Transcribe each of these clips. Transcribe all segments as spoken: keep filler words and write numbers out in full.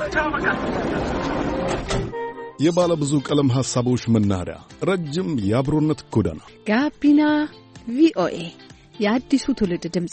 የባለ ብዙ ቀለም ሐሳቦች መናኸሪያ ረጅም የአብሮነት ጎዳና ጋቢና ቪኦኤ የአዲሱ ትውልድ ድምጽ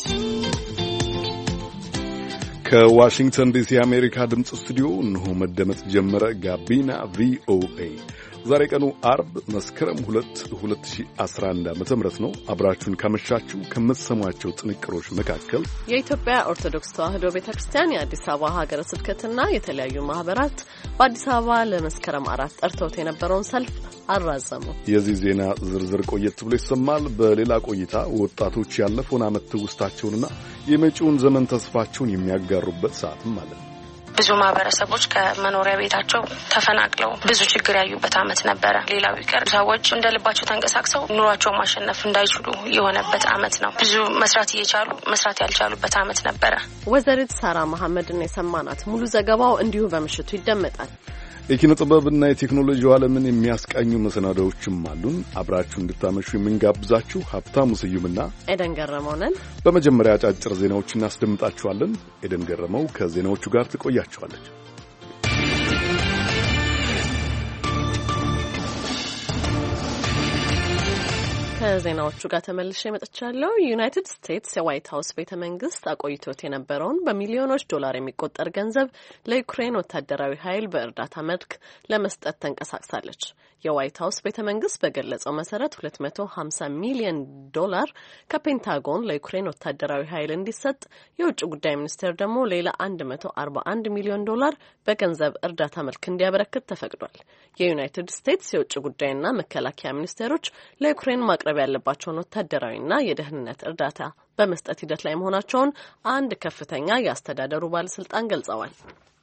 ከዋሽንግተን ዲሲ የአሜሪካ ድምጽ ስቱዲዮ እነሆ መደመጥ ጀመረ። ጋቢና ቪኦኤ ዛሬ ቀኑ አርብ መስከረም ሁለት ሁለት ሺህ አስራ አንድ ዓመተ ምህረት ነው። አብራችሁን ካመሻችሁ ከምትሰሟቸው ጥንቅሮች መካከል የኢትዮጵያ ኦርቶዶክስ ተዋሕዶ ቤተክርስቲያን የአዲስ አበባ ሀገረ ስብከትና የተለያዩ ማህበራት በአዲስ አበባ ለመስከረም አራት ጠርተውት የነበረውን ሰልፍ አራዘሙ። የዚህ ዜና ዝርዝር ቆየት ብሎ ይሰማል። በሌላ ቆይታ ወጣቶች ያለፈውን ዓመት ትውስታቸውንና የመጪውን ዘመን ተስፋቸውን የሚያጋሩበት ሰዓትም አለ። ብዙ ማህበረሰቦች ከመኖሪያ ቤታቸው ተፈናቅለው ብዙ ችግር ያዩበት ዓመት ነበረ። ሌላው ይቀር ሰዎች እንደልባቸው ተንቀሳቅሰው ኑሯቸው ማሸነፍ እንዳይችሉ የሆነበት ዓመት ነው። ብዙ መስራት እየቻሉ መስራት ያልቻሉበት ዓመት ነበረ። ወይዘሪት ሳራ መሐመድን የሰማናት ሙሉ ዘገባው እንዲሁ በምሽቱ ይደመጣል። የኪነ ጥበብና የቴክኖሎጂ ዓለምን የሚያስቃኙ መሰናዶዎችም አሉን። አብራችሁ እንድታመሹ የምንጋብዛችሁ ሀብታሙ ስዩምና ኤደን ገረመው ነን። በመጀመሪያ አጫጭር ዜናዎችን እናስደምጣችኋለን። ኤደን ገረመው ከዜናዎቹ ጋር ትቆያችኋለች። ከዜናዎቹ ጋር ተመልሼ መጥቻለሁ። ዩናይትድ ስቴትስ የዋይት ሀውስ ቤተ መንግስት አቆይቶት የነበረውን በሚሊዮኖች ዶላር የሚቆጠር ገንዘብ ለዩክሬን ወታደራዊ ኃይል በእርዳታ መልክ ለመስጠት ተንቀሳቅሳለች። የዋይት ሀውስ ቤተ መንግስት በገለጸው መሰረት ሁለት መቶ ሀምሳ ሚሊዮን ዶላር ከፔንታጎን ለዩክሬን ወታደራዊ ኃይል እንዲሰጥ፣ የውጭ ጉዳይ ሚኒስቴር ደግሞ ሌላ መቶ አርባ አንድ ሚሊዮን ዶላር በገንዘብ እርዳታ መልክ እንዲያበረክት ተፈቅዷል። የዩናይትድ ስቴትስ የውጭ ጉዳይና መከላከያ ሚኒስቴሮች ለዩክሬን ማቅረብ ያለባቸውን ወታደራዊና የደህንነት እርዳታ በመስጠት ሂደት ላይ መሆናቸውን አንድ ከፍተኛ የአስተዳደሩ ባለስልጣን ገልጸዋል።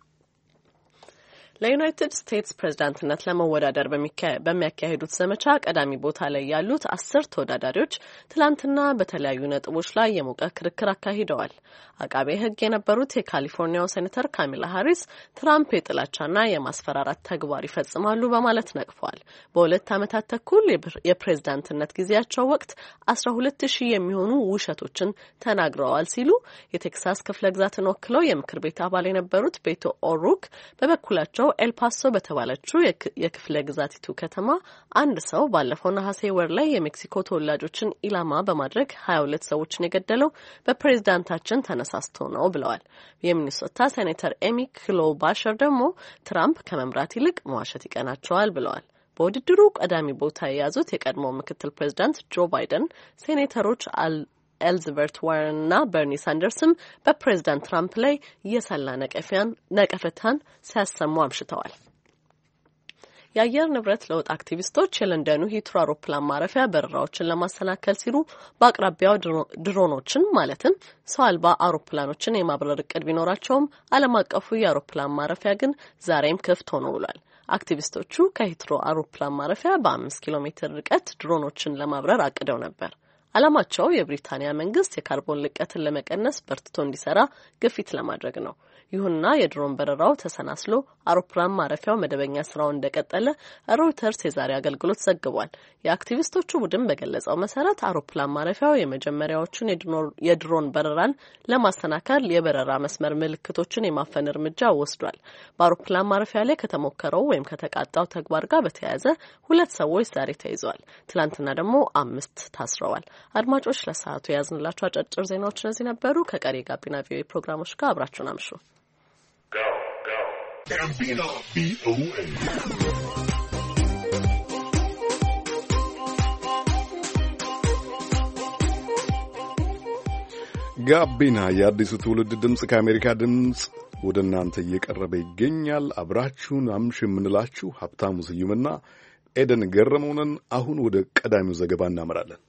ለዩናይትድ ስቴትስ ፕሬዝዳንትነት ለመወዳደር በሚያካሄዱት ዘመቻ ቀዳሚ ቦታ ላይ ያሉት አስር ተወዳዳሪዎች ትላንትና በተለያዩ ነጥቦች ላይ የሞቀ ክርክር አካሂደዋል። አቃቤ ሕግ የነበሩት የካሊፎርኒያው ሴኔተር ካሚላ ሃሪስ ትራምፕ የጥላቻና የማስፈራራት ተግባር ይፈጽማሉ በማለት ነቅፈዋል። በሁለት ዓመታት ተኩል የፕሬዝዳንትነት ጊዜያቸው ወቅት አስራ ሁለት ሺህ የሚሆኑ ውሸቶችን ተናግረዋል ሲሉ የቴክሳስ ክፍለ ግዛትን ወክለው የምክር ቤት አባል የነበሩት ቤቶ ኦሩክ በበኩላቸው ኤልፓሶ በተባለችው የክፍለ ግዛቲቱ ከተማ አንድ ሰው ባለፈው ነሐሴ ወር ላይ የሜክሲኮ ተወላጆችን ኢላማ በማድረግ ሀያ ሁለት ሰዎችን የገደለው በፕሬዝዳንታችን ተነሳስቶ ነው ብለዋል። የሚኒሶታ ሴኔተር ኤሚ ክሎባሸር ደግሞ ትራምፕ ከመምራት ይልቅ መዋሸት ይቀናቸዋል ብለዋል። በውድድሩ ቀዳሚ ቦታ የያዙት የቀድሞ ምክትል ፕሬዝዳንት ጆ ባይደን ሴኔተሮች አል ኤልዝበርት ዋረን እና በርኒ ሳንደርስም በፕሬዝዳንት ትራምፕ ላይ የሰላ ነቀፈታን ሲያሰሙ አምሽተዋል። የአየር ንብረት ለውጥ አክቲቪስቶች የለንደኑ ሂትሮ አውሮፕላን ማረፊያ በረራዎችን ለማሰናከል ሲሉ በአቅራቢያው ድሮኖችን ማለትም ሰው አልባ አውሮፕላኖችን የማብረር እቅድ ቢኖራቸውም ዓለም አቀፉ የአውሮፕላን ማረፊያ ግን ዛሬም ክፍት ሆኖ ውሏል። አክቲቪስቶቹ ከሂትሮ አውሮፕላን ማረፊያ በአምስት ኪሎ ሜትር ርቀት ድሮኖችን ለማብረር አቅደው ነበር። ዓላማቸው የብሪታንያ መንግስት የካርቦን ልቀትን ለመቀነስ በርትቶ እንዲሰራ ግፊት ለማድረግ ነው። ይሁንና የድሮን በረራው ተሰናስሎ አውሮፕላን ማረፊያው መደበኛ ስራውን እንደቀጠለ ሮይተርስ የዛሬ አገልግሎት ዘግቧል። የአክቲቪስቶቹ ቡድን በገለጸው መሰረት አውሮፕላን ማረፊያው የመጀመሪያዎቹን የድሮን በረራን ለማሰናከል የበረራ መስመር ምልክቶችን የማፈን እርምጃ ወስዷል። በአውሮፕላን ማረፊያ ላይ ከተሞከረው ወይም ከተቃጣው ተግባር ጋር በተያያዘ ሁለት ሰዎች ዛሬ ተይዘዋል። ትላንትና ደግሞ አምስት ታስረዋል። አድማጮች ለሰዓቱ የያዝንላችሁ አጫጭር ዜናዎች እነዚህ ነበሩ። ከቀሪ ጋቢና ቪኦኤ ፕሮግራሞች ጋር አብራችሁን አምሹ። ጋቢና የአዲሱ ትውልድ ድምጽ ከአሜሪካ ድምጽ ወደ እናንተ እየቀረበ ይገኛል። አብራችሁን አምሹ የምንላችሁ ሀብታሙ ስዩምና ኤደን ገረመው ነን። አሁን ወደ ቀዳሚው ዘገባ እናመራለን።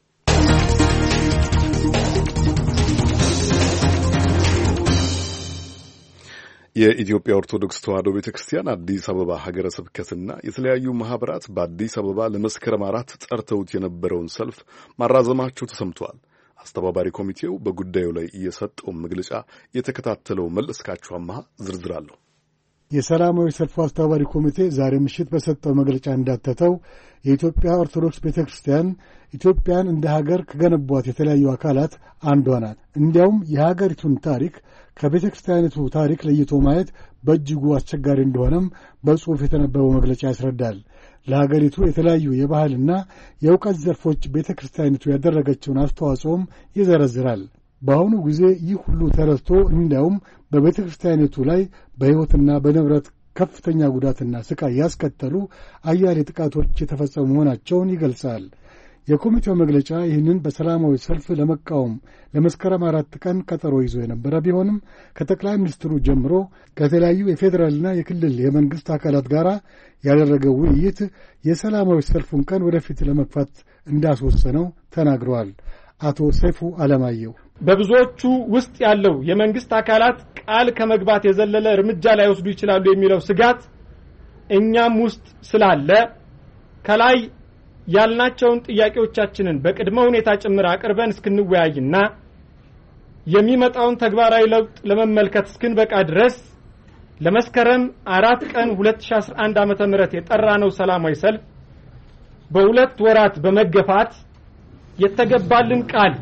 የኢትዮጵያ ኦርቶዶክስ ተዋሕዶ ቤተክርስቲያን አዲስ አበባ ሀገረ ስብከትና የተለያዩ ማህበራት በአዲስ አበባ ለመስከረም አራት ጠርተውት የነበረውን ሰልፍ ማራዘማቸው ተሰምቷል። አስተባባሪ ኮሚቴው በጉዳዩ ላይ እየሰጠው መግለጫ የተከታተለው መለስካቸው አማሃ ዝርዝር አለው። የሰላማዊ ሰልፉ አስተባባሪ ኮሚቴ ዛሬ ምሽት በሰጠው መግለጫ እንዳተተው የኢትዮጵያ ኦርቶዶክስ ቤተክርስቲያን ኢትዮጵያን እንደ ሀገር ከገነቧት የተለያዩ አካላት አንዷ ናት። እንዲያውም የሀገሪቱን ታሪክ ከቤተክርስቲያኒቱ ታሪክ ለይቶ ማየት በእጅጉ አስቸጋሪ እንደሆነም በጽሑፍ የተነበበው መግለጫ ያስረዳል። ለሀገሪቱ የተለያዩ የባህልና የእውቀት ዘርፎች ቤተክርስቲያኒቱ ያደረገችውን አስተዋጽኦም ይዘረዝራል። በአሁኑ ጊዜ ይህ ሁሉ ተረስቶ እንዲያውም በቤተክርስቲያኒቱ ላይ በሕይወትና በንብረት ከፍተኛ ጉዳትና ስቃይ ያስከተሉ አያሌ ጥቃቶች የተፈጸሙ መሆናቸውን ይገልጻል። የኮሚቴው መግለጫ ይህንን በሰላማዊ ሰልፍ ለመቃወም ለመስከረም አራት ቀን ቀጠሮ ይዞ የነበረ ቢሆንም ከጠቅላይ ሚኒስትሩ ጀምሮ ከተለያዩ የፌዴራልና የክልል የመንግሥት አካላት ጋር ያደረገው ውይይት የሰላማዊ ሰልፉን ቀን ወደፊት ለመግፋት እንዳስወሰነው ተናግረዋል። አቶ ሰይፉ አለማየሁ በብዙዎቹ ውስጥ ያለው የመንግስት አካላት ቃል ከመግባት የዘለለ እርምጃ ላይ ወስዱ ይችላሉ የሚለው ስጋት እኛም ውስጥ ስላለ ከላይ ያልናቸውን ጥያቄዎቻችንን በቅድመ ሁኔታ ጭምር አቅርበን እስክንወያይና የሚመጣውን ተግባራዊ ለውጥ ለመመልከት እስክንበቃ ድረስ ለመስከረም አራት ቀን ሁለት ሺህ አስራ አንድ ዓመተ ምህረት የጠራነው ሰላማዊ ሰልፍ በሁለት ወራት በመገፋት የተገባልን ቃል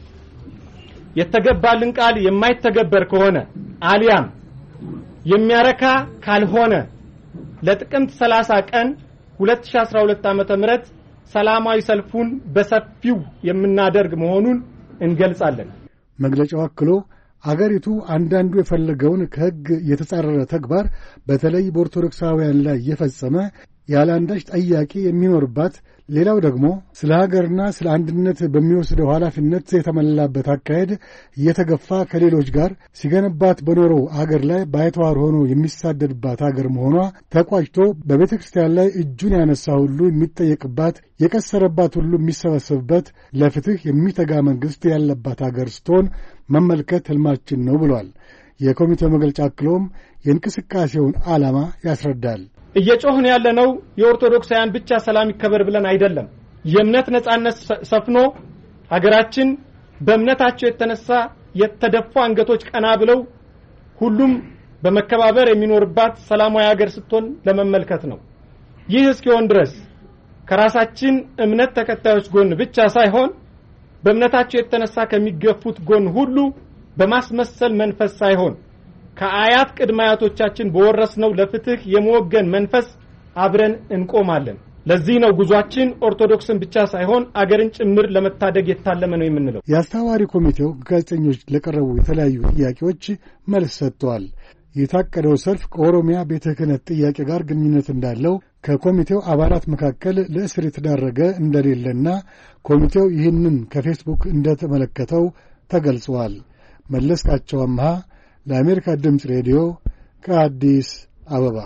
የተገባልን ቃል የማይተገበር ከሆነ አሊያም የሚያረካ ካልሆነ ለጥቅምት ሰላሳ ቀን ሁለት ሺህ አስራ ሁለት ዓመተ ምህረት ሰላማዊ ሰልፉን በሰፊው የምናደርግ መሆኑን እንገልጻለን። መግለጫው አክሎ አገሪቱ አንዳንዱ የፈለገውን ከሕግ የተጻረረ ተግባር በተለይ በኦርቶዶክሳውያን ላይ የፈጸመ ያለ አንዳች ጠያቂ የሚኖርባት፣ ሌላው ደግሞ ስለ ሀገርና ስለ አንድነት በሚወስደው ኃላፊነት የተመላበት አካሄድ እየተገፋ ከሌሎች ጋር ሲገነባት በኖረው አገር ላይ ባይተዋር ሆኖ የሚሳደድባት አገር መሆኗ ተቋጭቶ በቤተ ክርስቲያን ላይ እጁን ያነሳ ሁሉ የሚጠየቅባት፣ የቀሰረባት ሁሉ የሚሰበሰብበት፣ ለፍትሕ የሚተጋ መንግሥት ያለባት አገር ስትሆን መመልከት ሕልማችን ነው ብሏል። የኮሚቴው መግለጫ አክሎም የእንቅስቃሴውን ዓላማ ያስረዳል። እየጮህን ያለነው የኦርቶዶክሳውያን ብቻ ሰላም ይከበር ብለን አይደለም። የእምነት ነጻነት ሰፍኖ ሀገራችን በእምነታቸው የተነሳ የተደፉ አንገቶች ቀና ብለው ሁሉም በመከባበር የሚኖርባት ሰላማዊ ሀገር ስትሆን ለመመልከት ነው። ይህ እስኪሆን ድረስ ከራሳችን እምነት ተከታዮች ጎን ብቻ ሳይሆን በእምነታቸው የተነሳ ከሚገፉት ጎን ሁሉ በማስመሰል መንፈስ ሳይሆን ከአያት ቅድመ አያቶቻችን በወረስነው ለፍትህ የመወገን መንፈስ አብረን እንቆማለን። ለዚህ ነው ጉዟችን ኦርቶዶክስን ብቻ ሳይሆን አገርን ጭምር ለመታደግ የታለመ ነው የምንለው። የአስተባባሪ ኮሚቴው ጋዜጠኞች ለቀረቡ የተለያዩ ጥያቄዎች መልስ ሰጥተዋል። የታቀደው ሰልፍ ከኦሮሚያ ቤተ ክህነት ጥያቄ ጋር ግንኙነት እንዳለው ከኮሚቴው አባላት መካከል ለእስር የተዳረገ እንደሌለና ኮሚቴው ይህንን ከፌስቡክ እንደተመለከተው ተገልጿል። መለስካቸው አምሃ ለአሜሪካ ድምፅ ሬዲዮ ከአዲስ አበባ።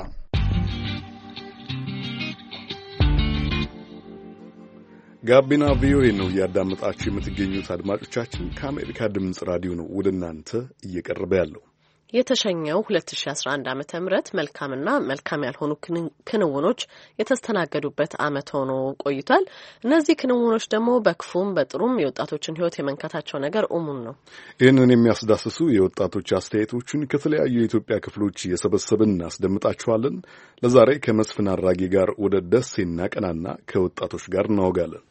ጋቢና ቪኦኤ ነው እያዳመጣችሁ የምትገኙት አድማጮቻችን። ከአሜሪካ ድምፅ ራዲዮ ነው ወደ እናንተ እየቀረበ ያለው። የተሸኘው ሁለት ሺህ አስራ አንድ ዓመተ ምህረት መልካምና መልካም ያልሆኑ ክንውኖች የተስተናገዱበት ዓመት ሆኖ ቆይቷል። እነዚህ ክንውኖች ደግሞ በክፉም በጥሩም የወጣቶችን ሕይወት የመንካታቸው ነገር እሙን ነው። ይህንን የሚያስዳስሱ የወጣቶች አስተያየቶችን ከተለያዩ የኢትዮጵያ ክፍሎች እየሰበሰብን እናስደምጣችኋለን። ለዛሬ ከመስፍን አራጌ ጋር ወደ ደሴ እናቀናና ከወጣቶች ጋር እናወጋለን።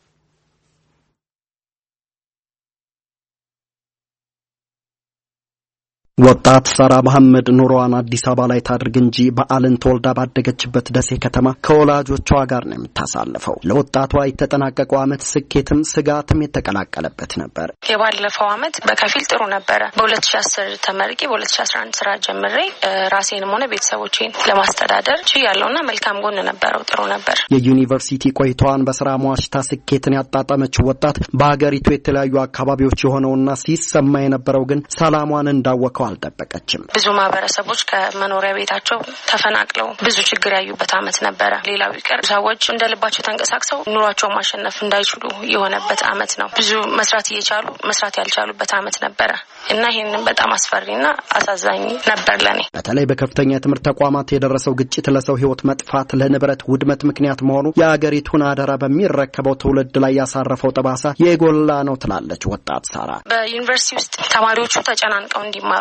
ወጣት ሰራ መሐመድ ኑሮዋን አዲስ አበባ ላይ ታድርግ እንጂ በአልን ተወልዳ ባደገችበት ደሴ ከተማ ከወላጆቿ ጋር ነው የምታሳልፈው። ለወጣቷ የተጠናቀቀው ዓመት ስኬትም ስጋትም የተቀላቀለበት ነበር። የባለፈው ዓመት በከፊል ጥሩ ነበረ። በ2010 ተመርቄ በ2011 ስራ ጀምሬ ራሴንም ሆነ ቤተሰቦቼን ለማስተዳደር ችያለሁና መልካም ጎን ነበረው፣ ጥሩ ነበር። የዩኒቨርሲቲ ቆይታዋን በስራ ሟሽታ ስኬትን ያጣጣመችው ወጣት በሀገሪቱ የተለያዩ አካባቢዎች የሆነውና ሲሰማ የነበረው ግን ሰላሟን እንዳወቀው አልጠበቀችም። ብዙ ማህበረሰቦች ከመኖሪያ ቤታቸው ተፈናቅለው ብዙ ችግር ያዩበት ዓመት ነበረ። ሌላው ይቀር ሰዎች እንደልባቸው ተንቀሳቅሰው ኑሯቸውን ማሸነፍ እንዳይችሉ የሆነበት ዓመት ነው። ብዙ መስራት እየቻሉ መስራት ያልቻሉበት ዓመት ነበረ እና ይሄንን በጣም አስፈሪና አሳዛኝ ነበር ለኔ። በተለይ በከፍተኛ የትምህርት ተቋማት የደረሰው ግጭት ለሰው ሕይወት መጥፋት፣ ለንብረት ውድመት ምክንያት መሆኑ የአገሪቱን አደራ በሚረከበው ትውልድ ላይ ያሳረፈው ጠባሳ የጎላ ነው ትላለች ወጣት ሳራ። በዩኒቨርሲቲ ውስጥ ተማሪዎቹ ተጨናንቀው እንዲማሩ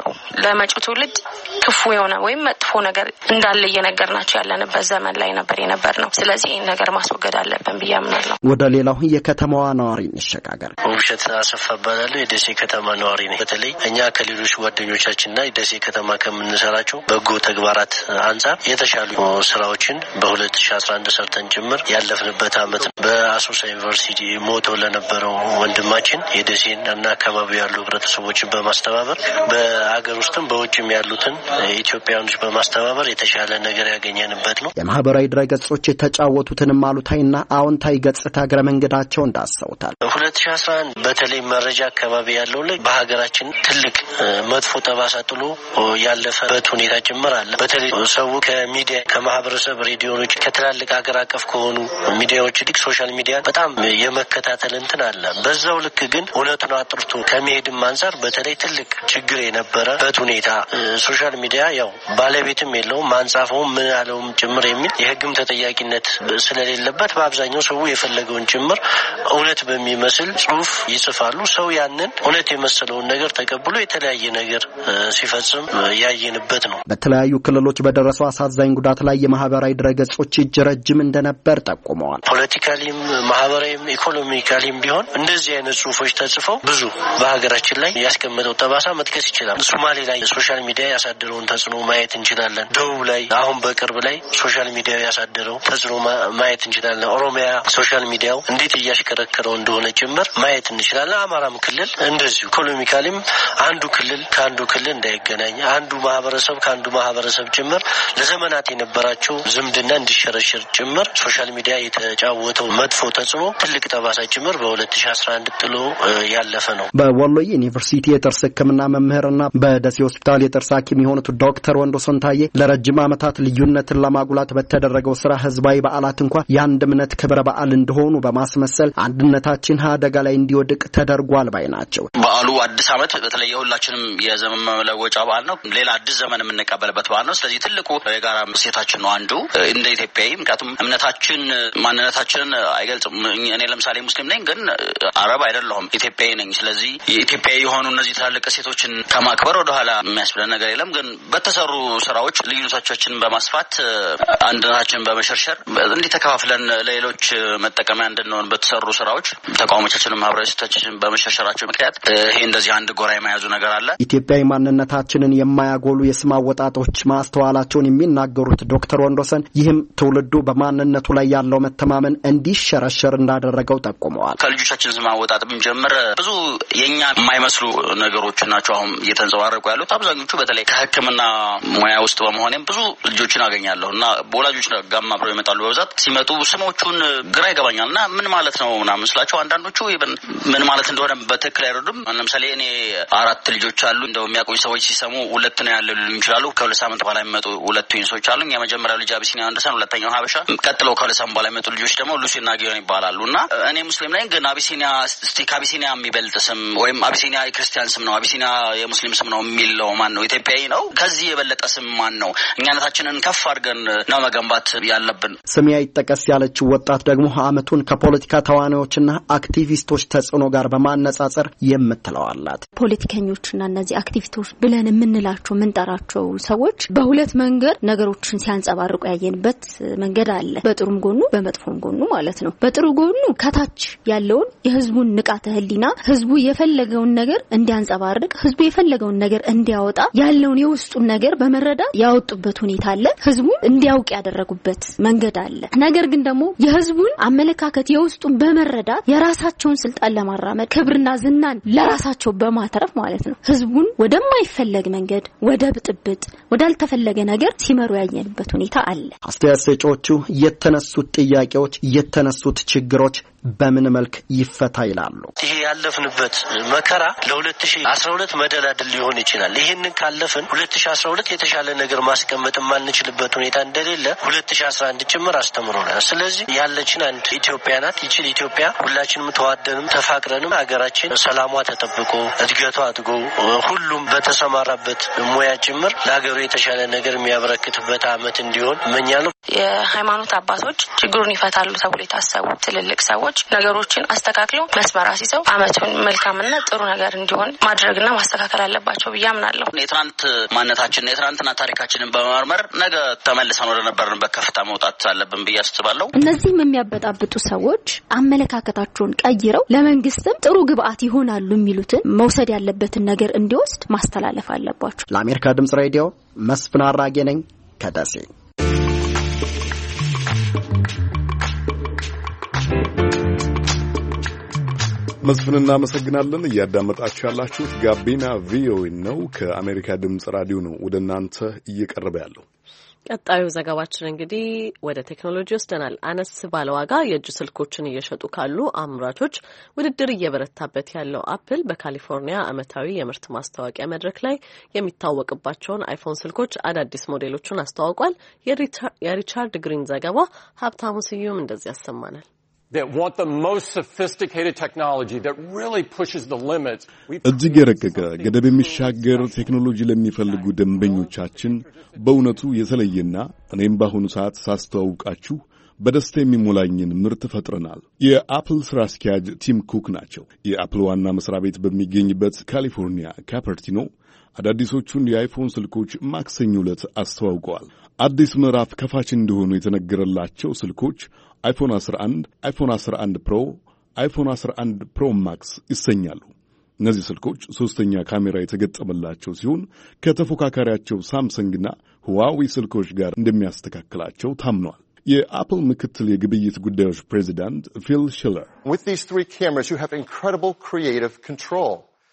ለመጪው ትውልድ ክፉ የሆነ ወይም መጥፎ ነገር እንዳለ እየነገርናቸው ያለንበት ዘመን ላይ ነበር የነበርነው። ስለዚህ ይሄን ነገር ማስወገድ አለብን ብዬ አምናለሁ። ወደ ሌላው የከተማዋ ነዋሪ እንሸጋገር። ውብሸት አሰፋ እባላለሁ። የደሴ ከተማ ነዋሪ ነኝ። በተለይ እኛ ከሌሎች ጓደኞቻችንና የደሴ ከተማ ከምንሰራቸው በጎ ተግባራት አንጻር የተሻሉ ስራዎችን በ2011 ሰርተን ጭምር ያለፍንበት አመት ነው። በአሶሳ ዩኒቨርሲቲ ሞቶ ለነበረው ወንድማችን የደሴን እና አካባቢ ያሉ ህብረተሰቦችን በማስተባበር በአገር ውስጥም በውጭም ያሉትን ኢትዮጵያውያኖች በማስተባበር የተሻለ ነገር ያገኘንበት ነው። የማህበራዊ ድረገጾች የተጫወቱትንም አሉታዊና አዎንታዊ ገጽታ እግረ መንገዳቸው እንዳሰውታል። ሁለት ሺህ አስራ አንድ በተለይ መረጃ አካባቢ ያለው ላይ በሀገራችን ትልቅ መጥፎ ጠባሳ ጥሎ ያለፈበት ሁኔታ ጭምር አለ። በተለይ ሰው ከሚዲያ ከማህበረሰብ ሬዲዮኖች ከትላልቅ ሀገር አቀፍ ከሆኑ ሚዲያዎች ይልቅ ሶሻል ሚዲያ በጣም የመከታተል እንትን አለ። በዛው ልክ ግን እውነቱን አጥርቶ ከመሄድም አንፃር በተለይ ትልቅ ችግር የነበረበት ሁኔታ ሶሻል ሚዲያ ያው ባለቤትም የለውም ማንጻፈውም ምን ያለውም ጭምር የሚል የህግም ተጠያቂነት ስለሌለበት በአብዛኛው ሰው የፈለገውን ጭምር እውነት በሚመስል ጽሁፍ ይጽፋሉ። ሰው ያንን እውነት የመሰለውን ነገር ተቀብሎ የተለያየ ነገር ሲፈጽም ያየንበት ነው። በተለያዩ ክልሎች በደረሰው አሳዛኝ ጉዳት ላይ የማህበራዊ ድረገጾች እጅ ረጅም እንደነበር ጠቁመዋል። ፖለቲካሊም ማህበራዊም ኢኮኖሚካሊም ቢሆን እንደዚህ አይነት ጽሁፎች ተጽፈው ብዙ በሀገራችን ላይ ያስቀመጠው ጠባሳ መጥቀስ ይችላል። ሶማሌ ላይ ሶሻል ሚዲያ ያሳደረውን ተጽዕኖ ማየት እንችላለን። ደቡብ ላይ አሁን በቅርብ ላይ ሶሻል ሚዲያ ያሳደረው ተጽዕኖ ማየት እንችላለን። ኦሮሚያ ሶሻል ሚዲያው እንዴት እያሽከረከረው እንደሆነ ጭምር ማየት እንችላለን። አማራም ክልል እንደዚሁ ኢኮኖሚካሊም አንዱ ክልል ከአንዱ ክልል እንዳይገናኝ አንዱ ማህበረሰብ ከአንዱ ማህበረሰብ ጭምር ለዘመናት የነበራቸው ዝምድና እንዲሸረሸር ጭምር ሶሻል ሚዲያ የተጫወተው መጥፎ ተጽዕኖ ትልቅ ጠባሳ ጭምር በ2011 ጥሎ ያለፈ ነው። በወሎ ዩኒቨርሲቲ የጥርስ ሕክምና መምህርና በደሴ ሆስፒታል የጥርስ ሐኪም የሆኑት ዶክተር ወንዶሰን ታዬ ለረጅም ዓመታት ልዩነትን ለማጉላት በተደረገው ስራ ህዝባዊ በዓላት እንኳን የአንድ እምነት ክብረ በዓል እንደሆኑ በማስመሰል አንድነታችን አደጋ ላይ እንዲወድቅ ተደርጓል ባይ ናቸው። በዓሉ አዲስ ዓመት በተለይ ሁላችንም የዘመን መለወጫ በዓል ነው። ሌላ አዲስ ዘመን የምንቀበልበት በዓል ነው። ስለዚህ ትልቁ የጋራ እሴታችን ነው አንዱ እንደ ኢትዮጵያዊ። ምክንያቱም እምነታችን ማንነታችንን አይገልጽም። እኔ ለምሳሌ ሙስሊም ነኝ፣ ግን አረብ አይደለሁም፣ ኢትዮጵያዊ ነኝ። ስለዚህ የኢትዮጵያዊ የሆኑ እነዚህ ትላልቅ እሴቶችን ከማክበር ወደኋላ የሚያስብለን ነገር የለም። ግን በተሰሩ ስራዎች ልዩነቶቻችንን በማስፋት አንድነታችንን በመሸርሸር እንዲህ ተከፋፍለን ለሌሎች መጠቀሚያ እንድንሆን በተሰሩ ስራዎች ተቃውሞቻችንን ማህበራዊ እሴቶቻችንን በመሸርሸራቸው ምክንያት ይሄ እንደዚህ አንድ ጎራ የመያዙ ነገር አለ። ኢትዮጵያዊ ማንነታችንን የማያጎሉ የስም አወጣጦች ማስተዋላቸውን የሚናገሩት ዶክተር ወንዶሰን ይህም ትውልዱ በማንነቱ ላይ ያለው መተማመን እንዲሸረሸር እንዳደረገው ጠቁመዋል። ከልጆቻችን ስም አወጣጥ ብንጀምር ብዙ የኛ የማይመስሉ ነገሮች ናቸው አሁን እየተንጸባረቁ ያሉት። አብዛኞቹ በተለይ ከሕክምና ሙያ ውስጥ በመሆኔም ብዙ ልጆችን አገኛለሁ እና በወላጆች ጋር አብረው ይመጣሉ። በብዛት ሲመጡ ስሞቹን ግራ ይገባኛል እና ምን ማለት ነው ምናምን ስላቸው አንዳንዶቹ ምን ማለት እንደሆነ በትክክል አይረዱም። ለምሳሌ እኔ አራት ልጆች አሉ። እንደው የሚያውቁኝ ሰዎች ሲሰሙ ሁለት ነው ያለው ሊሉ ይችላሉ። ከሁለት ሳምንት በኋላ የሚመጡ ሁለት ዩኒሶች አሉ። የመጀመሪያው ልጅ አቢሲኒያ አንደሰን፣ ሁለተኛው ሀበሻ፣ ቀጥለው ከሁለት ሳምንት በኋላ የሚመጡ ልጆች ደግሞ ሉሲና ጊዮን ይባላሉ እና እኔ ሙስሊም ነኝ፣ ግን አቢሲኒያ እስቲ ከአቢሲኒያ የሚበልጥ ስም ወይም አቢሲኒያ የክርስቲያን ስም ነው፣ አቢሲኒያ የሙስሊም ስም ነው የሚለው ማን ነው? ኢትዮጵያዊ ነው። ከዚህ የበለጠ ስም ማን ነው? እኛነታችንን ከፍ አድርገን ነው መገንባት ያለብን። ስሚያ ይጠቀስ ያለችው ወጣት ደግሞ አመቱን ከፖለቲካ ተዋናዮችና አክቲቪስቶች ተጽዕኖ ጋር በማነጻጸር የምትለዋላት ፖለቲከኞችና እነዚህ አክቲቪስቶች ብለን የምንላቸው ምንጠራቸው ሰዎች በሁለት መንገድ ነገሮችን ሲያንጸባርቁ ያየንበት መንገድ አለ። በጥሩም ጎኑ በመጥፎም ጎኑ ማለት ነው። በጥሩ ጎኑ ከታች ያለውን የህዝቡን ንቃተ ህሊና ህዝቡ የፈለገውን ነገር እንዲያንጸባርቅ ህዝቡ የፈለገውን ነገር እንዲያወጣ ያለውን የውስጡን ነገር በመረዳት ያወጡበት ሁኔታ አለ። ህዝቡ እንዲያውቅ ያደረጉበት መንገድ አለ። ነገር ግን ደግሞ የህዝቡን አመለካከት የውስጡን በመረዳት የራሳቸውን ስልጣን ለማራመድ ክብርና ዝናን ለራሳቸው በማተረፍ ማለት ነው ህዝቡን ወደማይፈለግ መንገድ ወደ ብጥብጥ ወዳልተፈለገ ነገር ሲመሩ ያየንበት ሁኔታ አለ። አስተያየት ሰጪዎቹ የተነሱት ጥያቄዎች የተነሱት ችግሮች በምን መልክ ይፈታ ይላሉ። ይሄ ያለፍንበት መከራ ለ2012 መደላድል ሊሆን ይችላል። ይሄንን ካለፈን ሁለት ሺህ አስራ ሁለት የተሻለ ነገር ማስቀመጥ ማንችልበት ሁኔታ እንደሌለ ሁለት ሺህ አስራ አንድ ጭምር አስተምሮናል። ስለዚህ ያለችን አንድ ኢትዮጵያ ናት። ይቺ ኢትዮጵያ ሁላችንም ተዋደንም ተፋቅረንም ሀገራችን ሰላሟ ተጠብቆ እድገቷ አድጎ ሁሉም በተሰማራበት ሙያ ጭምር ለሀገሩ የተሻለ ነገር የሚያበረክትበት አመት እንዲሆን እመኛለሁ። የሃይማኖት አባቶች ችግሩን ይፈታሉ ተብሎ የታሰቡ ትልልቅ ሰዎች ነገሮችን አስተካክለው መስመር አስይዘው አመቱን መልካምና ጥሩ ነገር እንዲሆን ማድረግና ማስተካከል አለባቸው። አለባቸው ብዬ አምናለሁ። የትናንት ማንነታችንን የትናንትና ታሪካችንን በመመርመር ነገ ተመልሰን ወደ ነበርንበት ከፍታ መውጣት አለብን ብዬ አስባለሁ። እነዚህም የሚያበጣብጡ ሰዎች አመለካከታቸውን ቀይረው ለመንግስትም ጥሩ ግብአት ይሆናሉ የሚሉትን መውሰድ ያለበትን ነገር እንዲወስድ ማስተላለፍ አለባቸው። ለአሜሪካ ድምጽ ሬዲዮ መስፍን አራጌ ነኝ ከደሴ። መስፍን እናመሰግናለን። እያዳመጣችሁ ያላችሁት ጋቢና ቪኦኤ ነው። ከአሜሪካ ድምጽ ራዲዮ ነው ወደ እናንተ እየቀረበ ያለው። ቀጣዩ ዘገባችን እንግዲህ ወደ ቴክኖሎጂ ወስደናል። አነስ ባለ ዋጋ የእጅ ስልኮችን እየሸጡ ካሉ አምራቾች ውድድር እየበረታበት ያለው አፕል በካሊፎርኒያ ዓመታዊ የምርት ማስታወቂያ መድረክ ላይ የሚታወቅባቸውን አይፎን ስልኮች አዳዲስ ሞዴሎችን አስተዋውቋል። የሪቻርድ ግሪን ዘገባ ሀብታሙ ስዩም እንደዚህ ያሰማናል። that want the most sophisticated technology that really pushes the limits. እጅግ የረቀቀ ገደብ የሚሻገር ቴክኖሎጂ ለሚፈልጉ ደንበኞቻችን በእውነቱ የተለየና እኔም በአሁኑ ሰዓት ሳስተዋውቃችሁ በደስታ የሚሞላኝን ምርት ፈጥረናል። የአፕል ስራ አስኪያጅ ቲም ኩክ ናቸው። የአፕል ዋና መስሪያ ቤት በሚገኝበት ካሊፎርኒያ ካፐርቲኖ አዳዲሶቹን የአይፎን ስልኮች ማክሰኞ ዕለት አስተዋውቀዋል። አዲስ ምዕራፍ ከፋች እንደሆኑ የተነገረላቸው ስልኮች አይፎን አስራ አንድ፣ አይፎን አስራ አንድ ፕሮ፣ አይፎን አስራ አንድ ፕሮ ማክስ ይሰኛሉ። እነዚህ ስልኮች ሶስተኛ ካሜራ የተገጠመላቸው ሲሆን ከተፎካካሪያቸው ሳምሰንግና ሁዋዌ ስልኮች ጋር እንደሚያስተካክላቸው ታምኗል። የአፕል ምክትል የግብይት ጉዳዮች ፕሬዚዳንት ፊል ሽለር With these three cameras you have incredible creative control.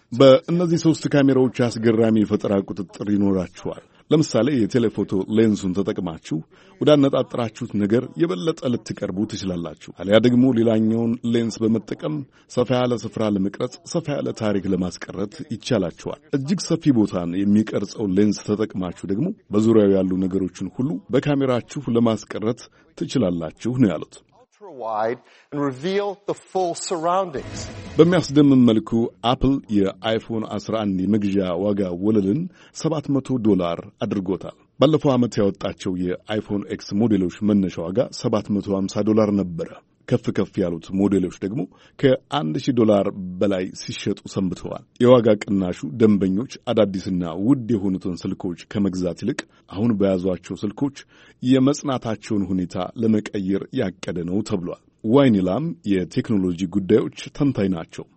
በእነዚህ ሶስት ካሜራዎች አስገራሚ የፈጠራ ቁጥጥር ይኖራችኋል። ለምሳሌ የቴሌፎቶ ሌንሱን ተጠቅማችሁ ወደ አነጣጠራችሁት ነገር የበለጠ ልትቀርቡ ትችላላችሁ። አሊያ ደግሞ ሌላኛውን ሌንስ በመጠቀም ሰፋ ያለ ስፍራ ለመቅረጽ፣ ሰፋ ያለ ታሪክ ለማስቀረት ይቻላችኋል። እጅግ ሰፊ ቦታን የሚቀርጸው ሌንስ ተጠቅማችሁ ደግሞ በዙሪያው ያሉ ነገሮችን ሁሉ በካሜራችሁ ለማስቀረት ትችላላችሁ ነው ያሉት። Wide and reveal the full surroundings. በሚያስደምም መልኩ አፕል የአይፎን አስራ አንድ የመግዣ ዋጋ ወለልን ሰባት መቶ ዶላር አድርጎታል። ባለፈው ዓመት ያወጣቸው የአይፎን ኤክስ ሞዴሎች መነሻ ዋጋ ሰባት መቶ ሃምሳ ዶላር ነበረ። ከፍ ከፍ ያሉት ሞዴሎች ደግሞ ከአንድ ሺህ ዶላር በላይ ሲሸጡ ሰንብተዋል። የዋጋ ቅናሹ ደንበኞች አዳዲስና ውድ የሆኑትን ስልኮች ከመግዛት ይልቅ አሁን በያዟቸው ስልኮች የመጽናታቸውን ሁኔታ ለመቀየር ያቀደ ነው ተብሏል። ዋይኒላም የቴክኖሎጂ ጉዳዮች ተንታኝ ናቸው።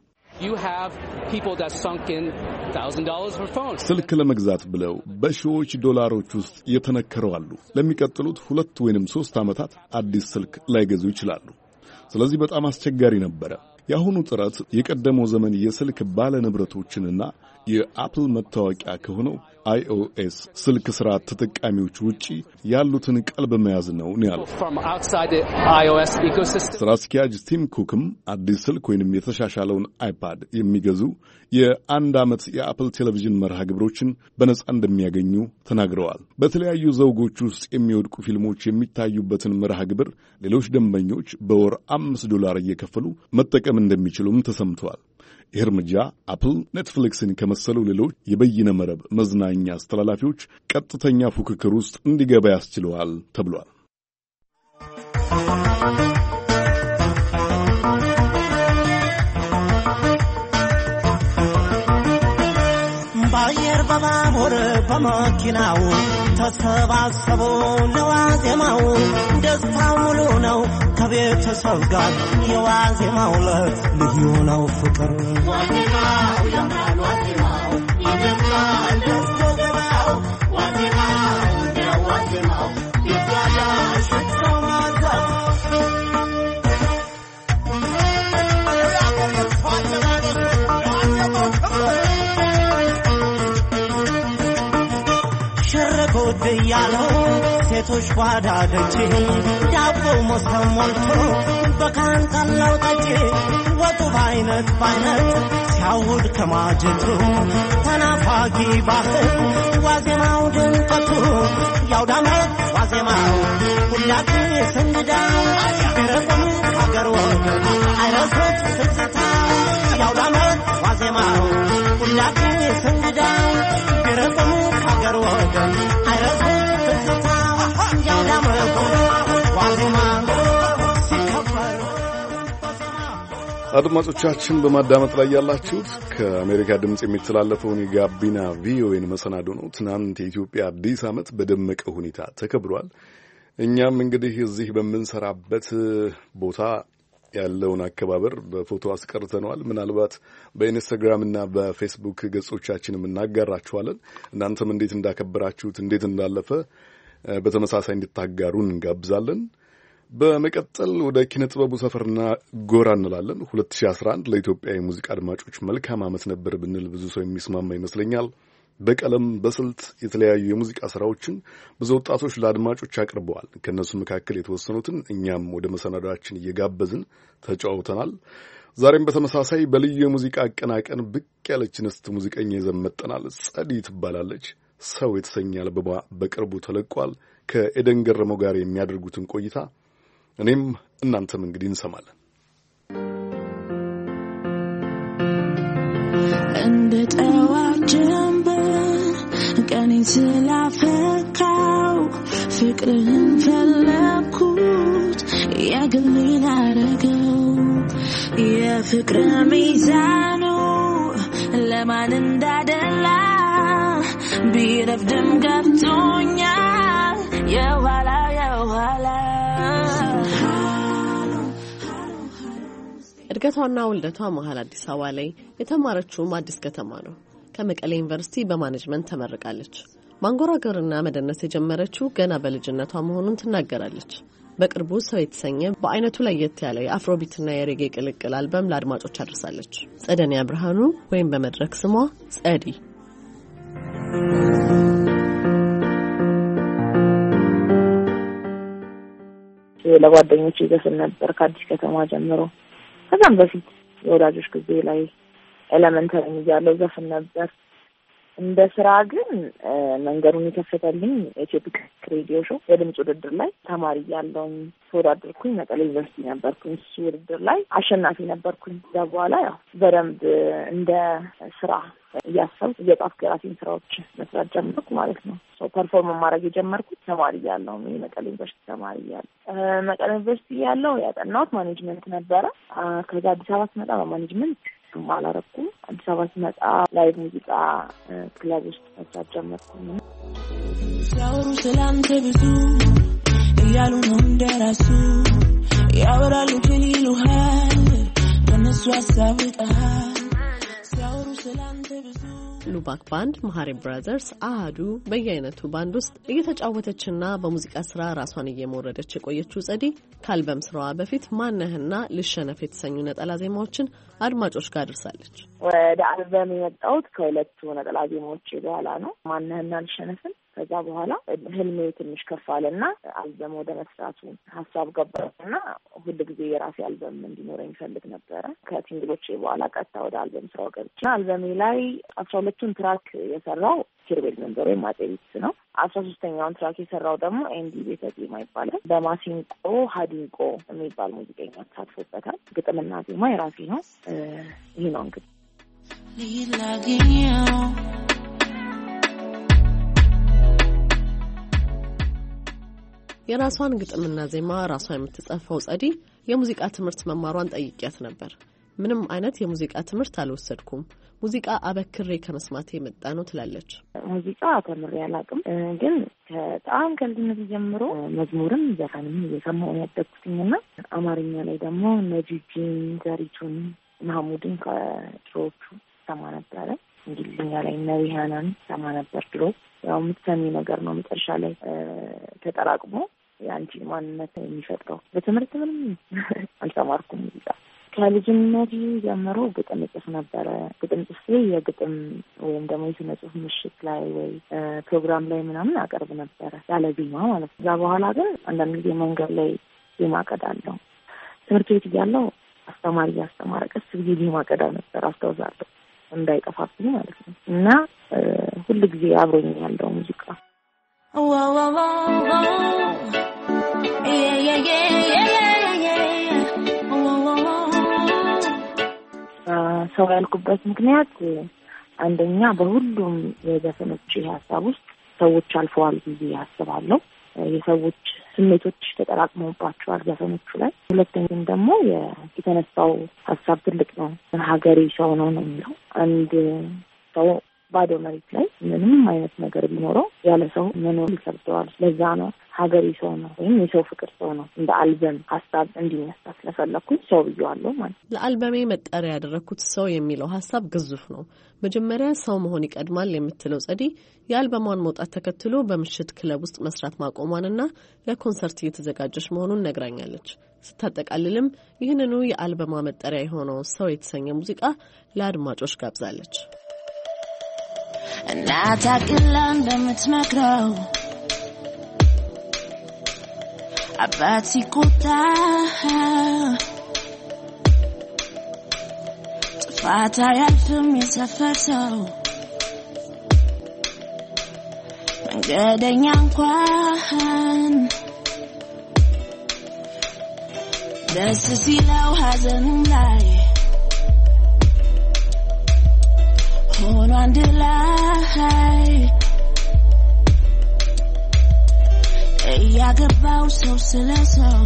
ስልክ ለመግዛት ብለው በሺዎች ዶላሮች ውስጥ የተነከረዋሉ። ለሚቀጥሉት ሁለት ወይንም ሶስት ዓመታት አዲስ ስልክ ላይገዙ ይችላሉ። ስለዚህ በጣም አስቸጋሪ ነበረ። የአሁኑ ጥረት የቀደመው ዘመን የስልክ ባለ ንብረቶችንና የአፕል መታወቂያ ከሆነው አይኦኤስ ስልክ ስርዓት ተጠቃሚዎች ውጪ ያሉትን ቀልብ መያዝ ነው ያለው ስራ አስኪያጅ ቲም ኩክም አዲስ ስልክ ወይንም የተሻሻለውን አይፓድ የሚገዙ የአንድ ዓመት የአፕል ቴሌቪዥን መርሃ ግብሮችን በነጻ እንደሚያገኙ ተናግረዋል። በተለያዩ ዘውጎች ውስጥ የሚወድቁ ፊልሞች የሚታዩበትን መርሃ ግብር ሌሎች ደንበኞች በወር አምስት ዶላር እየከፈሉ መጠቀም እንደሚችሉም ተሰምተዋል። ይህ እርምጃ አፕል ኔትፍሊክስን ከመሰሉ ሌሎች የበይነ መረብ መዝናኛ አስተላላፊዎች ቀጥተኛ ፉክክር ውስጥ እንዲገባ ያስችለዋል ተብሏል። ባየር በባቡር በመኪናው ተሰባሰቡ ለዋዜማው ደስታው ሙሉ ነው ከቤተሰብ ጋር የዋዜማው ዕለት ልዩ ነው ፍቅር ዋዜማው ያምራል ዋዜማው ይደምቃል ደስታው ዋዜማው ዋዜማው ይታያል ሽታው ማታው ሸረጎድ ያለው ሴቶች ጓዳ ደጅ ዳቦ ሞሰብ ሞልቶ በካንታላው ጠጅ ወጡ በአይነት በአይነት ሲያውድ ከማጀቱ ተናፋጊ ባህል ዋዜማው ድምቀቱ ያውዳመት ዋዜማው ሁላችን የስንግዳው ቢረቁም ከአገር ወገን አይረሱት ትዝታ ያውዳመት ዋዜማው ሁላችን የስንግዳው ቢረቁም ከአገር ወገን አይረሱት ትዝታ ያውዳመት ዋዜማው ሲከበር አድማጮቻችን በማዳመጥ ላይ ያላችሁት ከአሜሪካ ድምጽ የሚተላለፈውን የጋቢና ቪኦኤን መሰናዶ ነው። ትናንት የኢትዮጵያ አዲስ ዓመት በደመቀ ሁኔታ ተከብሯል። እኛም እንግዲህ እዚህ በምንሰራበት ቦታ ያለውን አከባበር በፎቶ አስቀርተነዋል። ምናልባት በኢንስታግራም እና በፌስቡክ ገጾቻችንም እናጋራችኋለን። እናንተም እንዴት እንዳከበራችሁት እንዴት እንዳለፈ በተመሳሳይ እንድታጋሩን እንጋብዛለን። በመቀጠል ወደ ኪነ ጥበቡ ሰፈርና ጎራ እንላለን። ሁለት ሺህ አስራ አንድ ለኢትዮጵያ የሙዚቃ አድማጮች መልካም ዓመት ነበር ብንል ብዙ ሰው የሚስማማ ይመስለኛል። በቀለም በስልት የተለያዩ የሙዚቃ ስራዎችን ብዙ ወጣቶች ለአድማጮች አቅርበዋል። ከነሱ መካከል የተወሰኑትን እኛም ወደ መሰናዷችን እየጋበዝን ተጫውተናል። ዛሬም በተመሳሳይ በልዩ የሙዚቃ አቀናቀን ብቅ ያለች እንስት ሙዚቀኛ ይዘን መጥተናል። ጸዲ ትባላለች። ሰው የተሰኘ አልበሟ በቅርቡ ተለቋል። ከኤደን ገረመው ጋር የሚያደርጉትን ቆይታ እኔም እናንተም እንግዲህ እንሰማለን። እንደ ጠዋት ጀንበር ቀኔን ስላፈካው ፍቅርህን ፈለኩት የግሌ ላረገው የፍቅር ሚዛኑ ለማን እንዳደላ ቢረፍድም ገብቶኛል የኋላ የኋላ እድገቷና ውልደቷ መሀል አዲስ አበባ ላይ የተማረችውም አዲስ ከተማ ነው። ከመቀሌ ዩኒቨርሲቲ በማኔጅመንት ተመርቃለች። ማንጎራገርና መደነስ የጀመረችው ገና በልጅነቷ መሆኑን ትናገራለች። በቅርቡ ሰው የተሰኘ በአይነቱ ለየት ያለ የአፍሮቢትና የሬጌ ቅልቅል አልበም ለአድማጮች አድርሳለች። ጸደኒያ ብርሃኑ ወይም በመድረክ ስሟ ጸዲ ለጓደኞቼ ዘፈን ነበር ከአዲስ ከተማ ጀምሮ። ከዛም በፊት የወዳጆች ጊዜ ላይ ኤሌመንተሪ እያለሁ ዘፈን ነበር። እንደ ስራ ግን መንገዱን የከፈተልኝ ኢትዮፒክ ሬዲዮ ሾው የድምጽ ውድድር ላይ ተማሪ ያለውን ተወዳደርኩኝ። መቀሌ ዩኒቨርሲቲ ነበርኩኝ። እሱ ውድድር ላይ አሸናፊ ነበርኩኝ። ከዛ በኋላ ያው በደንብ እንደ ስራ እያሰብኩ እየጻፍኩ የራሴን ስራዎች መስራት ጀመርኩ ማለት ነው። ሶ ፐርፎርም ማድረግ የጀመርኩት ተማሪ ያለሁ ነው። መቀሌ ዩኒቨርሲቲ ተማሪ ያለሁ መቀሌ ዩኒቨርሲቲ ያለሁ ያጠናሁት ማኔጅመንት ነበረ። ከዛ አዲስ አበባ ስመጣ በማኔጅመንት ማላረኩም አዲስ አበባ ስመጣ ላይቭ ሙዚቃ ክለብ ውስጥ መስራት ጀመርኩ። ሲያወሩ ስላንተ ብዙ እያሉ ነው እንደራሱ ያወራሉ ግን ይሉሃል በነሱ ሀሳብ ይጠሃል። ሲያወሩ ስላንተ ብዙ ሉባክ ባንድ፣ መሃሪ ብራዘርስ፣ አሃዱ በየአይነቱ ባንድ ውስጥ እየተጫወተችና በሙዚቃ ስራ ራሷን እየሞረደች የቆየችው ጸዲ ከአልበም ስራዋ በፊት ማነህና ልሸነፍ የተሰኙ ነጠላ ዜማዎችን አድማጮች ጋር አድርሳለች። ወደ አልበም የመጣሁት ከሁለቱ ነጠላ ዜማዎች በኋላ ነው። ማነህና ልሸነፍን ከዛ በኋላ ህልሜ ትንሽ ከፍ አለና አልበም ወደ መስራቱ ሀሳብ ገባና ሁሉ ጊዜ የራሴ አልበም እንዲኖረኝ ፈልግ ነበረ። ከሲንግሎቼ በኋላ ቀጥታ ወደ አልበም ስራው ገብቼ አልበሜ ላይ አስራ ሁለቱን ትራክ የሰራው ኪርቤል መንበሮ ማጤሪት ነው። አስራ ሶስተኛውን ትራክ የሰራው ደግሞ ኤንዲ ቤተዜማ ይባላል። በማሲንቆ ሀዲንቆ የሚባል ሙዚቀኛ ተሳትፎበታል። ግጥምና ዜማ የራሴ ነው። ይህ ነው እንግዲህ የራሷን ግጥምና ዜማ ራሷ የምትጽፈው ጸዲ የሙዚቃ ትምህርት መማሯን ጠይቂያት ነበር። ምንም አይነት የሙዚቃ ትምህርት አልወሰድኩም፣ ሙዚቃ አበክሬ ከመስማቴ የመጣ ነው ትላለች። ሙዚቃ ተምሬ አላውቅም፣ ግን በጣም ከልጅነት ጀምሮ መዝሙርም ዘፈንም እየሰማሁ ያደግኩኝና አማርኛ ላይ ደግሞ ነጂጂን፣ ዘሪቱን፣ ማህሙድን ከድሮቹ ሰማ ነበረ። እንግሊዝኛ ላይ ነቢያናን ሰማ ነበር ድሮ። ያው ምትሰሚ ነገር ነው መጨረሻ ላይ ተጠራቅሞ ያንቺ ማንነት የሚፈጥረው። በትምህርት ምንም አልተማርኩም ሙዚቃ። ከልጅነት ጀምሮ ግጥም ጽፍ ነበረ። ግጥም ጽፌ የግጥም ወይም ደግሞ የስነ ጽሁፍ ምሽት ላይ ወይ ፕሮግራም ላይ ምናምን አቀርብ ነበረ ያለ ዜማ ማለት ነው። እዛ በኋላ ግን አንዳንድ ጊዜ መንገድ ላይ ዜማ ቀዳለሁ። ትምህርት ቤት እያለሁ አስተማሪ ያስተማረ ቀስ ብዬ ዜማ ቀዳ ነበር አስታውሳለሁ፣ እንዳይጠፋብኝ ማለት ነው። እና ሁሉ ጊዜ አብሮኝ ያለው ሙዚቃ ሰው ያልኩበት ምክንያት አንደኛ በሁሉም የዘፈኖች ሀሳብ ውስጥ ሰዎች አልፈዋል ብዬ አስባለሁ። የሰዎች ስሜቶች ተጠራቅመውባቸዋል ዘፈኖቹ ላይ። ሁለተኛም ደግሞ የተነሳው ሀሳብ ትልቅ ነው። ሀገሬ ሰው ነው ነው የሚለው አንድ ሰው ባዶ መሬት ላይ ምንም አይነት ነገር ቢኖረው ያለ ሰው መኖር ይከብደዋል። ለዛ ነው ሀገሬ ሰው ነው ወይም የሰው ፍቅር ሰው ነው እንደ አልበም ሀሳብ እንዲነሳ ስለፈለኩኝ ሰው ብዬዋለሁ ማለት ነው። ለአልበሜ መጠሪያ ያደረኩት ሰው የሚለው ሀሳብ ግዙፍ ነው። መጀመሪያ ሰው መሆን ይቀድማል የምትለው ጸዲ የአልበሟን መውጣት ተከትሎ በምሽት ክለብ ውስጥ መስራት ማቆሟንና ለኮንሰርት እየተዘጋጀች መሆኑን ነግራኛለች። ስታጠቃልልም ይህንኑ የአልበሟ መጠሪያ የሆነው ሰው የተሰኘ ሙዚቃ ለአድማጮች ጋብዛለች። እናት አቅላ እንደምትመክረው አባት ሲቆጣ ጥፋት አያልፍም የሰፈር ሰው መንገደኛ እንኳን ደስ ሲለው ሐዘኑም ላይ ሆኖ አንድ ላይ እያገባው ሰው ስለ ሰው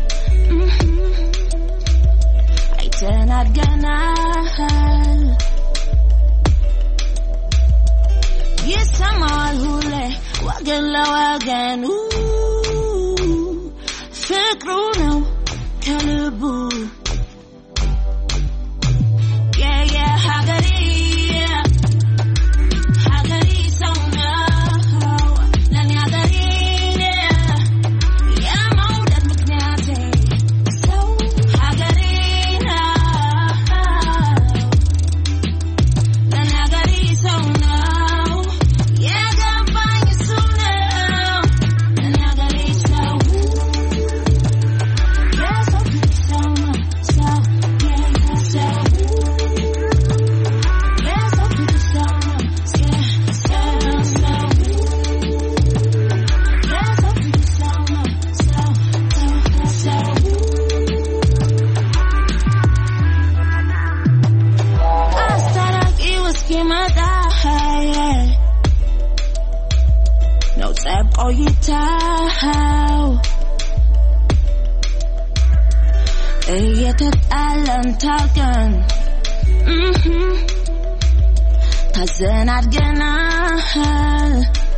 አይተናል ገናል ይሰማል ሁሌ ወገን ለወገኑ ፍቅሩ ነው ከልቡ yeah yeah ሀገሬ እየተጣላን ታውቀን ታዘን አድገናል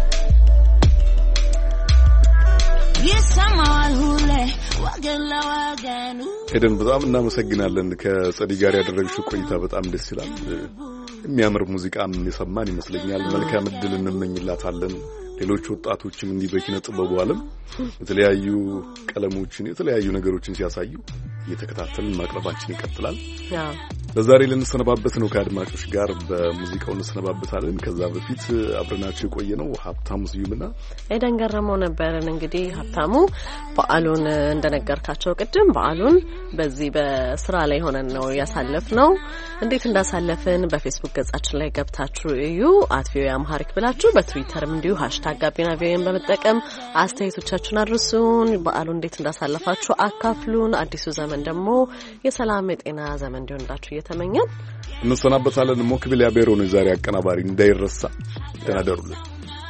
ይሰማል ሁሌ ወገን ለወገኑ። ሄደን በጣም እናመሰግናለን። ከጸዲ ጋር ያደረግሽው ቆይታ በጣም ደስ ይላል። የሚያምር ሙዚቃም የሰማን ይመስለኛል። መልካም እድል እንመኝላታለን። ሌሎች ወጣቶችም እንዲህ በኪነ ጥበቡ ዓለም የተለያዩ ቀለሞችን የተለያዩ ነገሮችን ሲያሳዩ እየተከታተልን ማቅረባችን ይቀጥላል። ለዛሬ ልንሰነባበት ነው። ከአድማጮች ጋር በሙዚቃው እንሰነባበታለን። ከዛ በፊት አብረናችሁ የቆየነው ሀብታሙ ስዩምና ኤደን ገረመው ነበርን። እንግዲህ ሀብታሙ በዓሉን እንደነገርካቸው ቅድም በዓሉን በዚህ በስራ ላይ ሆነን ነው ያሳለፍነው። እንዴት እንዳሳለፍን በፌስቡክ ገጻችን ላይ ገብታችሁ እዩ። አት ቪኦኤ አምሃሪክ ብላችሁ በትዊተርም እንዲሁ ሃሽታግ ጋቢና ቪኦኤን በመጠቀም አስተያየቶቻችሁን አድርሱን። በዓሉን እንዴት እንዳሳለፋችሁ አካፍሉን። አዲሱ ዘመን ደግሞ የሰላም የጤና ዘመን እንዲሆንላችሁ እየተመኘን እንሰናበታለን። ሞክቢል ያቤሮ ነው ዛሬ አቀናባሪ። እንዳይረሳ ተናደሩልን።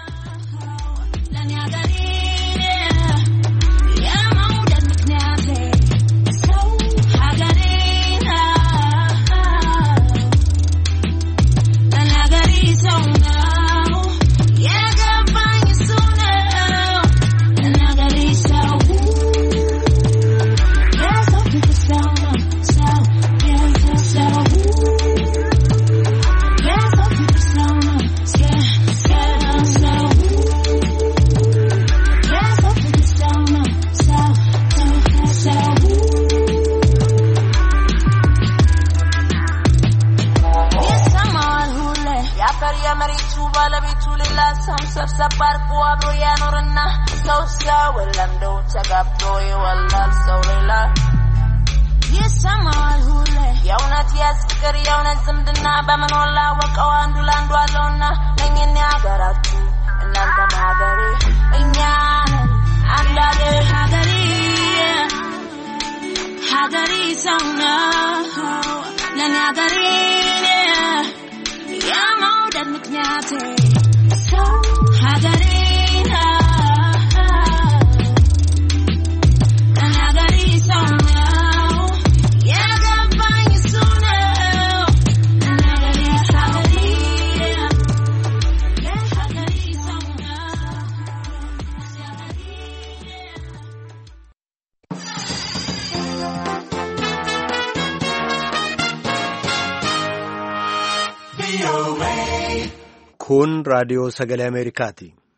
ሰባርቁ አብሮ ያኖርና ሰው ሲያወለምደው ተጋብቶ ይወላል ሰው ሌላ ይሰማል ሁሌ የእውነት የፍቅር የእውነት ዝምድና በመኖር ላወቀው አንዱ ላንዱ አለውና ለእኛ ሀገራችሁ እናንተም ሀገሬ እኛ ነን አንድ ሀገር ሀገሬ ሀገሬ ሰው ነው ለእኔ ሀገሬ የመውደድ ምክንያቴ ሀገሬ Kun raadiyoo sagalee Ameerikaati.